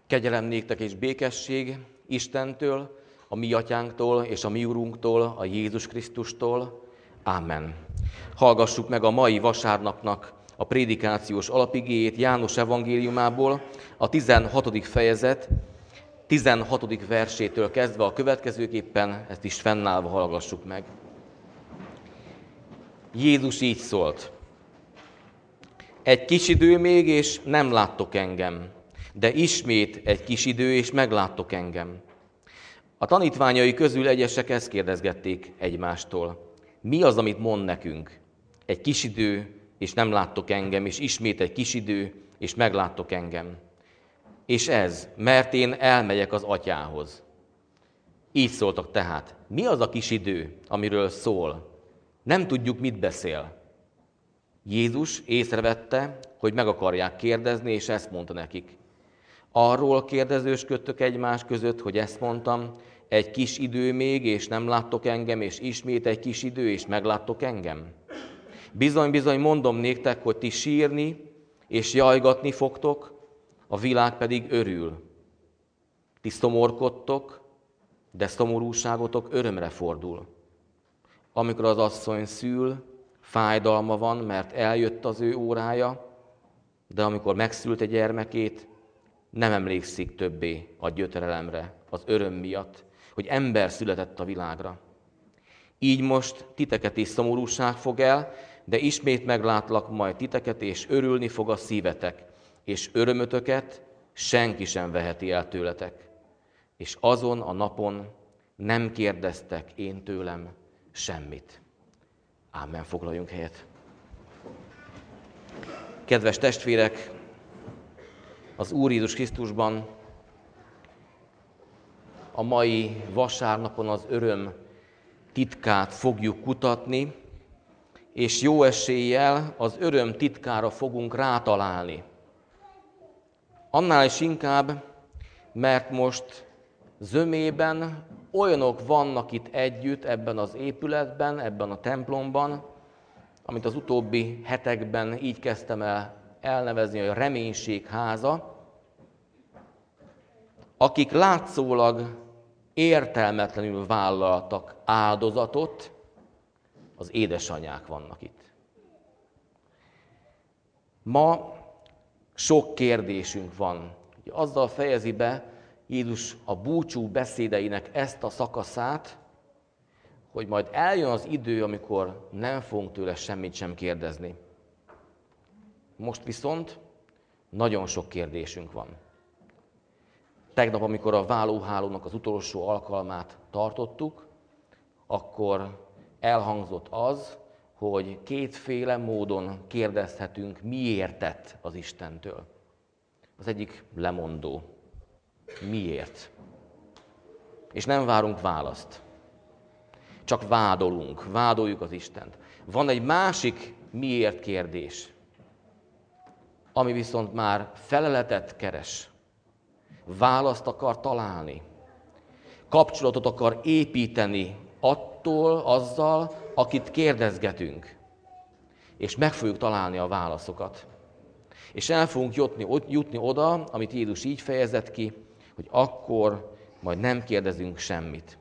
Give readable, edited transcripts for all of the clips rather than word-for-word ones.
Kegyelem néktek és békesség Istentől, a mi atyánktól és a mi Urunktól, a Jézus Krisztustól. Ámen. Hallgassuk meg a mai vasárnapnak a prédikációs alapigéjét János evangéliumából, a 16. fejezet 16. versétől kezdve a következőképpen, ezt is fennállva hallgassuk meg. Jézus így szólt: egy kis idő még, és nem láttok engem, de ismét egy kis idő, és megláttok engem. A tanítványai közül egyesek ezt kérdezgették egymástól: mi az, amit mond nekünk? Egy kis idő, és nem láttok engem, és ismét egy kis idő, és megláttok engem. És ez, mert én elmegyek az atyához. Így szóltak tehát: mi az a kis idő, amiről szól? Nem tudjuk, mit beszél. Jézus észrevette, hogy meg akarják kérdezni, és ezt mondta nekik: arról kérdezősködtök egymás között, hogy ezt mondtam, egy kis idő még, és nem láttok engem, és ismét egy kis idő, és megláttok engem? Bizony, bizony, mondom néktek, hogy ti sírni és jajgatni fogtok, a világ pedig örül. Ti szomorkodtok, de szomorúságotok örömre fordul. Amikor az asszony szül, fájdalma van, mert eljött az ő órája, de amikor megszült egy gyermekét, nem emlékszik többé a gyötrelemre, az öröm miatt, hogy ember született a világra. Így most titeket is szomorúság fog el, de ismét meglátlak majd titeket, és örülni fog a szívetek, és örömötöket senki sem veheti el tőletek. És azon a napon nem kérdeztek én tőlem semmit. Ámen, foglaljunk helyet. Kedves testvérek, az Úr Jézus Krisztusban a mai vasárnapon az öröm titkát fogjuk kutatni, és jó eséllyel az öröm titkára fogunk rátalálni. Annál is inkább, mert most zömében olyanok vannak itt együtt ebben az épületben, ebben a templomban, amit az utóbbi hetekben így kezdtem el elnevezni, hogy a reménység háza, akik látszólag értelmetlenül vállaltak áldozatot, az édesanyák vannak itt. Ma sok kérdésünk van. Azzal fejezi be Jézus a búcsú beszédeinek ezt a szakaszát, hogy majd eljön az idő, amikor nem fogunk tőle semmit sem kérdezni. Most viszont nagyon sok kérdésünk van. Tegnap, amikor a vállóhálónak az utolsó alkalmát tartottuk, akkor elhangzott az, hogy kétféle módon kérdezhetünk miértet az Istentől. Az egyik lemondó. Miért? És nem várunk választ. Csak vádoljuk az Istent. Van egy másik miért kérdés, ami viszont már feleletet keres, választ akar találni, kapcsolatot akar építeni azzal, akit kérdezgetünk, és meg fogjuk találni a válaszokat. És el fogunk jutni oda, amit Jézus így fejezett ki, hogy akkor majd nem kérdezünk semmit.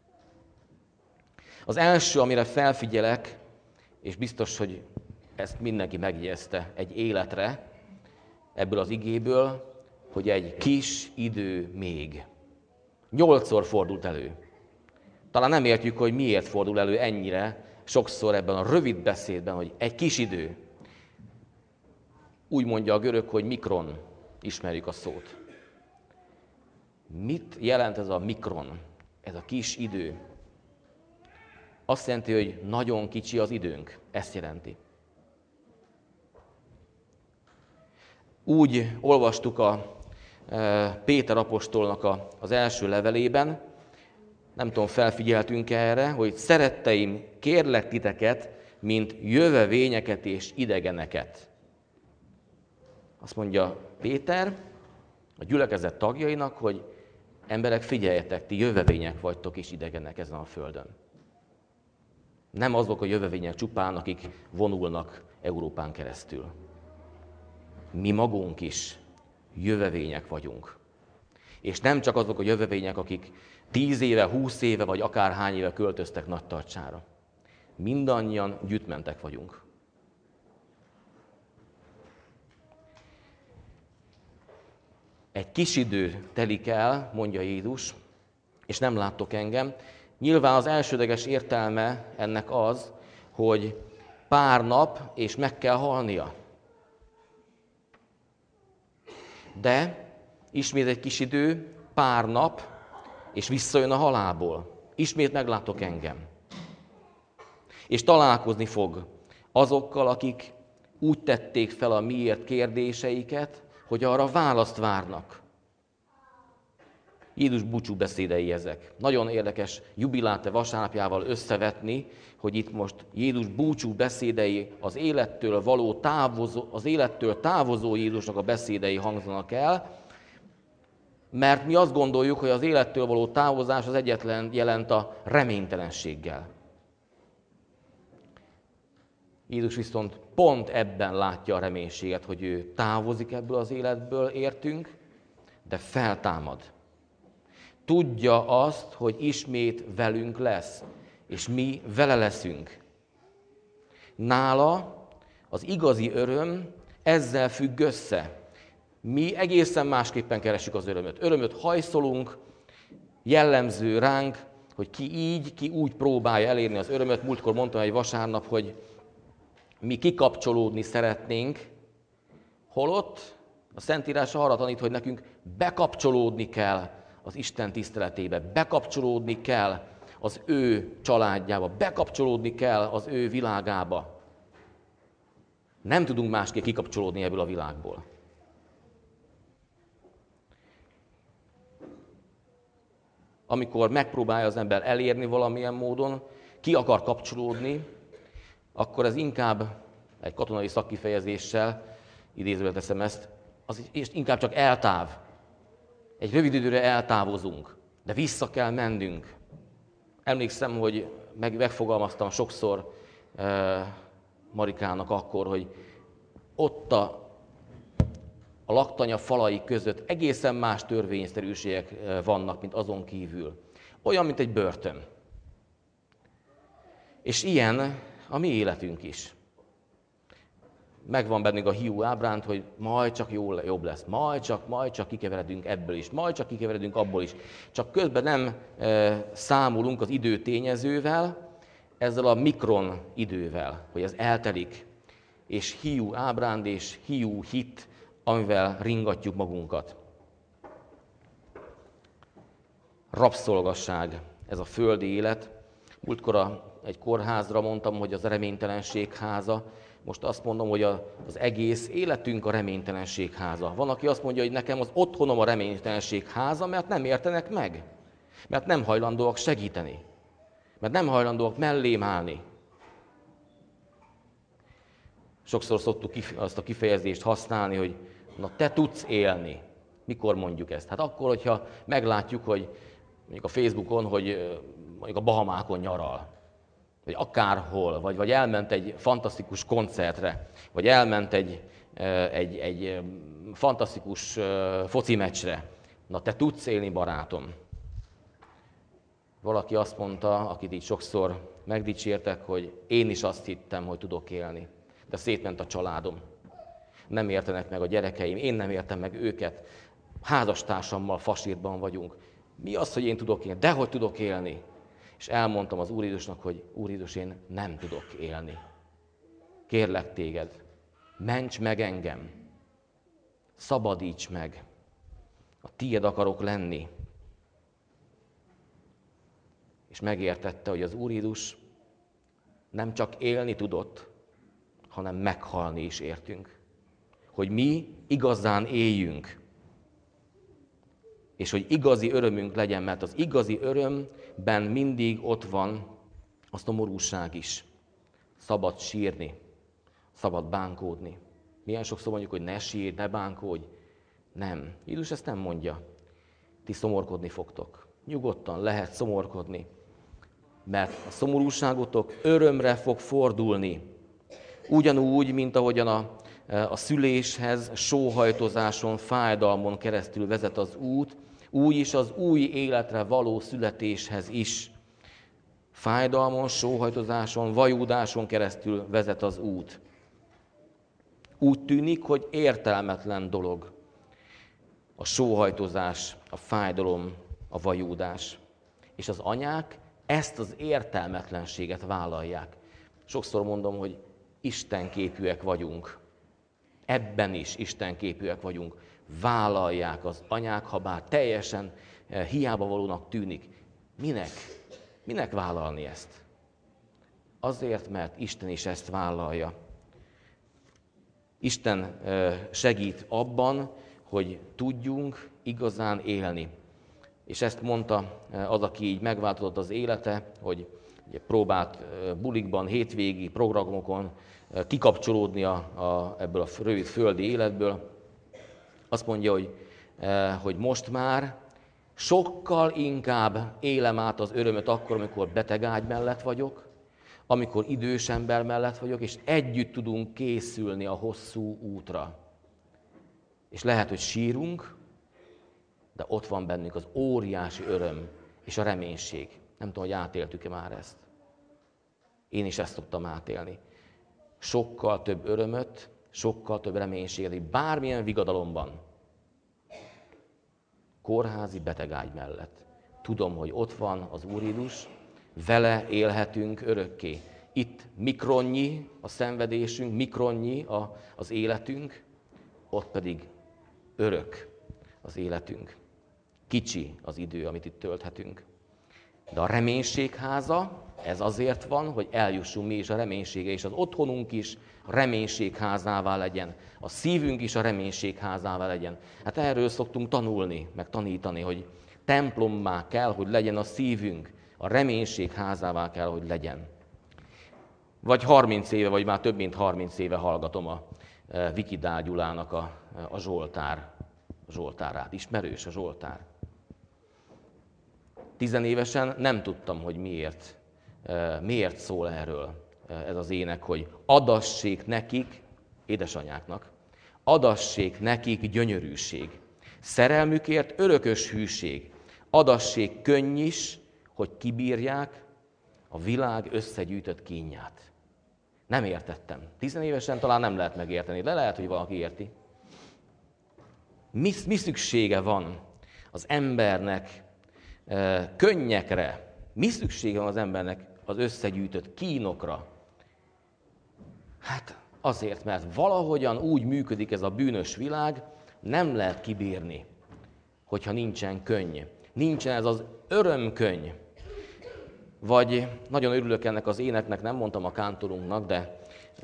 Az első, amire felfigyelek, és biztos, hogy ezt mindenki megjegyezte egy életre, ebből az igéből, hogy egy kis idő még. 8-szor fordult elő. Talán nem értjük, hogy miért fordul elő ennyire sokszor ebben a rövid beszédben, hogy egy kis idő. Úgy mondja a görög, hogy mikron, ismerjük a szót. Mit jelent ez a mikron, ez a kis idő? Azt jelenti, hogy nagyon kicsi az időnk. Ezt jelenti. Úgy olvastuk a Péter apostolnak az első levelében, nem tudom, felfigyeltünk erre, hogy szeretteim, kérlek titeket, mint jövevényeket és idegeneket. Azt mondja Péter a gyülekezet tagjainak, hogy emberek, figyeljetek, ti jövevények vagytok és idegenek ezen a földön. Nem azok a jövevények csupán, akik vonulnak Európán keresztül. Mi magunk is jövevények vagyunk. És nem csak azok a jövevények, akik 10 éve, 20 éve, vagy akárhány éve költöztek Nagytarcsára. Mindannyian gyütmentek vagyunk. Egy kis idő telik el, mondja Jézus, és nem láttok engem. Nyilván az elsődleges értelme ennek az, hogy pár nap, és meg kell halnia. De ismét egy kis idő, pár nap, és visszajön a halálból. Ismét meglátok engem. És találkozni fog azokkal, akik úgy tették fel a miért kérdéseiket, hogy arra választ várnak. Jézus búcsúbeszédei ezek. Nagyon érdekes jubiláte vasárnapjával összevetni, hogy itt most Jézus búcsúbeszédei az élettől távozó Jézusnak a beszédei hangzanak el, mert mi azt gondoljuk, hogy az élettől való távozás az egyetlen jelent a reménytelenséggel. Jézus viszont pont ebben látja a reménységet, hogy ő távozik ebből az életből, értünk, de feltámad. Tudja azt, hogy ismét velünk lesz, és mi vele leszünk. Nála az igazi öröm ezzel függ össze. Mi egészen másképpen keresjük az örömöt. Örömöt hajszolunk, jellemző ránk, hogy ki úgy próbálja elérni az örömöt. Múltkor mondtam egy vasárnap, hogy mi kikapcsolódni szeretnénk, holott a Szentírás arra tanít, hogy nekünk bekapcsolódni kell az Isten tiszteletébe, bekapcsolódni kell az ő családjába, bekapcsolódni kell az ő világába. Nem tudunk másképp kikapcsolódni ebből a világból. Amikor megpróbálja az ember elérni valamilyen módon, ki akar kapcsolódni, akkor ez inkább egy katonai szakkifejezéssel, idézővel teszem ezt, az inkább csak eltáv. Egy rövid időre eltávozunk, de vissza kell mennünk. Emlékszem, hogy megfogalmaztam sokszor Marikának akkor, hogy ott a laktanya falai között egészen más törvényszerűségek vannak, mint azon kívül. Olyan, mint egy börtön. És ilyen a mi életünk is. Megvan bennünk a hiú ábránt, hogy majd csak jobb lesz, majd csak kikeveredünk ebből is, majd csak kikeveredünk abból is. Csak közben nem számolunk az idő tényezővel, ezzel a mikron idővel, hogy ez eltelik, és hiú ábránd és hiú hit, amivel ringatjuk magunkat. Rabszolgasság, ez a földi élet. Múltkor egy kórházra mondtam, hogy az a reménytelenség háza. Most azt mondom, hogy az egész életünk a reménytelenség háza. Van, aki azt mondja, hogy nekem az otthonom a reménytelenség háza, mert nem értenek meg. Mert nem hajlandóak segíteni. Mert nem hajlandóak mellém állni. Sokszor szoktuk azt a kifejezést használni, hogy na te tudsz élni. Mikor mondjuk ezt? Hát akkor, hogyha meglátjuk, hogy mondjuk a Facebookon, hogy mondjuk a Bahamákon nyaral. Vagy akárhol, vagy elment egy fantasztikus koncertre, vagy elment egy fantasztikus foci meccsre. Na te tudsz élni, barátom. Valaki azt mondta, akit így sokszor megdicsértek, hogy én is azt hittem, hogy tudok élni. De szétment a családom. Nem értenek meg a gyerekeim, én nem értem meg őket. Házastársammal fasírban vagyunk. Mi az, hogy én tudok élni? Dehogy tudok élni. És elmondtam az Úr Jézusnak, hogy Úr Jézus, én nem tudok élni. Kérlek téged, ments meg engem. Szabadíts meg. A tiéd akarok lenni. És megértette, hogy az Úr Jézus nem csak élni tudott, hanem meghalni is értünk. Hogy mi igazán éljünk. És hogy igazi örömünk legyen, mert az igazi örömben mindig ott van a szomorúság is. Szabad sírni, szabad bánkódni. Milyen sokszor mondjuk, hogy ne sírj, ne bánkódj. Nem, Jézus ezt nem mondja. Ti szomorkodni fogtok. Nyugodtan lehet szomorkodni, mert a szomorúságotok örömre fog fordulni. Ugyanúgy, mint ahogyan a szüléshez, sóhajtozáson, fájdalmon keresztül vezet az út, úgy is az új életre való születéshez is. Fájdalmon, sóhajtozáson, vajúdáson keresztül vezet az út. Úgy tűnik, hogy értelmetlen dolog a sóhajtozás, a fájdalom, a vajúdás. És az anyák ezt az értelmetlenséget vállalják. Sokszor mondom, hogy istenképűek vagyunk. Ebben is istenképűek vagyunk. Vállalják az anyák, ha bár teljesen hiába valónak tűnik. Minek vállalni ezt? Azért, mert Isten is ezt vállalja. Isten segít abban, hogy tudjunk igazán élni. És ezt mondta az, aki így megváltozott az élete, hogy próbált bulikban, hétvégi programokon kikapcsolódni ebből a rövid földi életből. Azt mondja, hogy most már sokkal inkább élem át az örömöt akkor, amikor beteg ágy mellett vagyok, amikor idős ember mellett vagyok, és együtt tudunk készülni a hosszú útra. És lehet, hogy sírunk, de ott van bennünk az óriási öröm és a reménység. Nem tudom, hogy átéltük-e már ezt. Én is ezt tudtam átélni. Sokkal több örömöt, sokkal több reménységet, bármilyen vigadalomban. Kórházi betegágy mellett. Tudom, hogy ott van az Úr Jézus, vele élhetünk örökké. Itt mikronnyi a szenvedésünk, mikronnyi az életünk, ott pedig örök az életünk. Kicsi az idő, amit itt tölthetünk. De a reménységháza, ez azért van, hogy eljussunk mi is a reménysége, és az otthonunk is a reménységházává legyen. A szívünk is a reménységházává legyen. Hát erről szoktunk tanulni, meg tanítani, hogy templommá kell, hogy legyen a szívünk, a reménységházává kell, hogy legyen. Vagy 30 éve, vagy már több mint 30 éve hallgatom a Vikidál Gyulának a Zsoltárát. Ismerős a Zsoltár. 10 évesen nem tudtam, hogy miért szól erről ez az ének, hogy adassék nekik, édesanyáknak, adassék nekik gyönyörűség, szerelmükért örökös hűség, adassék könny is, hogy kibírják a világ összegyűjtött kínját. Nem értettem. 10 évesen talán nem lehet megérteni, de lehet, hogy valaki érti. Mi szüksége van az embernek könnyekre? Mi szüksége van az embernek az összegyűjtött kínokra? Hát azért, mert valahogyan úgy működik ez a bűnös világ, nem lehet kibírni, hogyha nincsen könny. Nincsen ez az örömkönny. Vagy nagyon örülök ennek az éneknek, nem mondtam a kántorunknak, de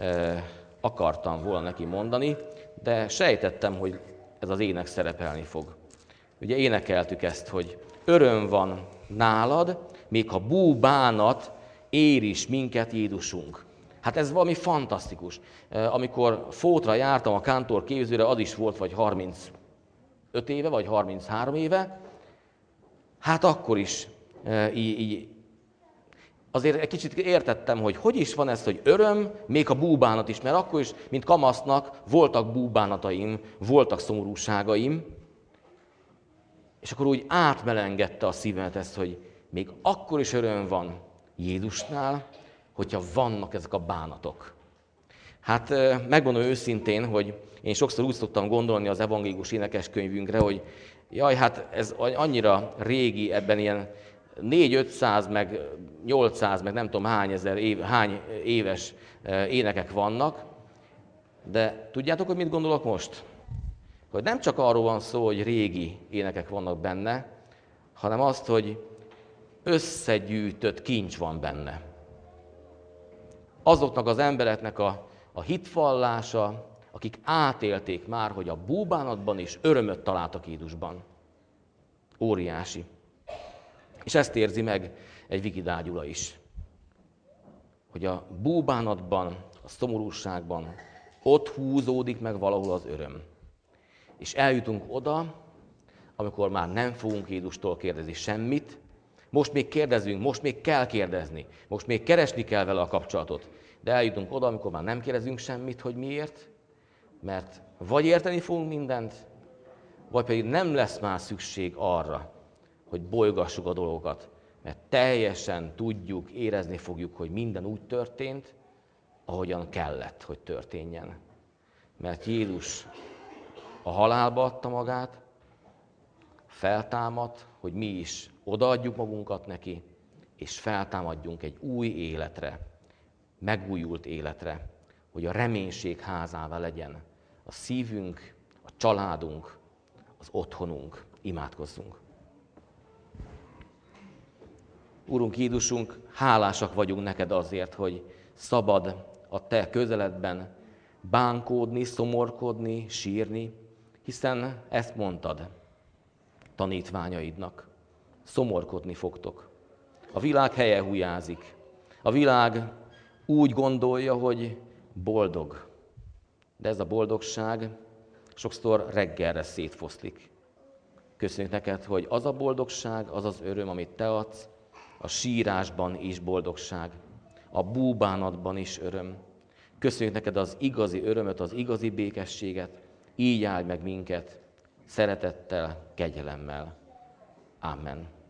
akartam volna neki mondani, de sejtettem, hogy ez az ének szerepelni fog. Ugye énekeltük ezt, hogy öröm van nálad, még ha búbánat ér is minket, Jézusunk. Hát ez valami fantasztikus. Amikor Fótra jártam a kántor képzőre, az is volt vagy 35 éve, vagy 33 éve, hát akkor is így azért egy kicsit értettem, hogy is van ez, hogy öröm, még a búbánat is, mert akkor is, mint kamasznak, voltak búbánataim, voltak szomorúságaim, és akkor úgy átmelengedte a szívemet ezt, hogy még akkor is öröm van Jézusnál, hogyha vannak ezek a bánatok. Hát megmondom őszintén, hogy én sokszor úgy szoktam gondolni az evangélikus énekeskönyvünkre, hogy jaj, hát ez annyira régi, ebben ilyen 400-500, meg 800, meg nem tudom hány éves énekek vannak, de tudjátok, hogy mit gondolok most? Hogy nem csak arról van szó, hogy régi énekek vannak benne, hanem azt, hogy összegyűjtött kincs van benne. Azoknak az embereknek a hitvallása, akik átélték már, hogy a búbánatban is örömöt találtak Jézusban. Óriási. És ezt érzi meg egy Vikidál Gyula is. Hogy a búbánatban, a szomorúságban ott húzódik meg valahol az öröm. És eljutunk oda, amikor már nem fogunk Jézustól kérdezni semmit, most még kérdezünk, most még kell kérdezni, most még keresni kell vele a kapcsolatot. De eljutunk oda, amikor már nem kérdezünk semmit, hogy miért, Mert vagy érteni fogunk mindent, vagy pedig nem lesz már szükség arra, hogy bolygassuk a dolgokat, mert teljesen tudjuk, érezni fogjuk, hogy minden úgy történt, ahogyan kellett, hogy történjen. Mert Jézus a halálba adta magát, feltámadt, hogy mi is odaadjuk magunkat neki, és feltámadjunk egy új életre, megújult életre, hogy a reménység házává legyen a szívünk, a családunk, az otthonunk. Imádkozzunk. Urunk Jézusunk, hálásak vagyunk neked azért, hogy szabad a te közeledben bánkódni, szomorkodni, sírni, hiszen ezt mondtad tanítványaidnak. Szomorkodni fogtok. A világ helye hujázik. A világ úgy gondolja, hogy boldog. De ez a boldogság sokszor reggelre szétfoszlik. Köszönjük neked, hogy az a boldogság, az az öröm, amit te adsz, a sírásban is boldogság, a búbánatban is öröm. Köszönjük neked az igazi örömöt, az igazi békességet, így áldj meg minket szeretettel, kegyelemmel. Amen.